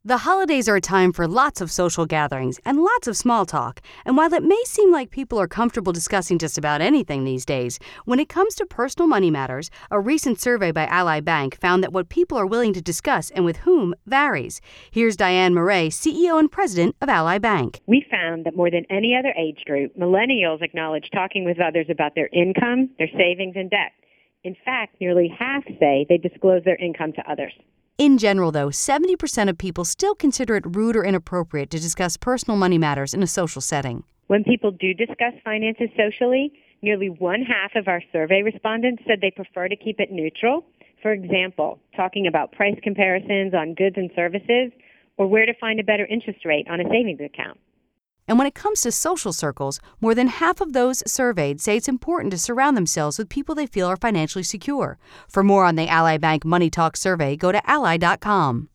The holidays are a time for lots of social gatherings and lots of small talk. And while it may seem like people are comfortable discussing just about anything these days, when it comes to personal money matters, a recent survey by Ally Bank found that what people are willing to discuss and with whom varies. Here's Diane Murray, CEO and president of Ally Bank. We found that more than any other age group, millennials acknowledge talking with others about their income, their savings, and debt. In fact, nearly half say they disclose their income to others. In general, though, 70% of people still consider it rude or inappropriate to discuss personal money matters in a social setting. When people do discuss finances socially, nearly one-half of our survey respondents said they prefer to keep it neutral. For example, talking about price comparisons on goods and services, or where to find a better interest rate on a savings account. And when it comes to social circles, more than half of those surveyed say it's important to surround themselves with people they feel are financially secure. For more on the Ally Bank Money Talk survey, go to ally.com.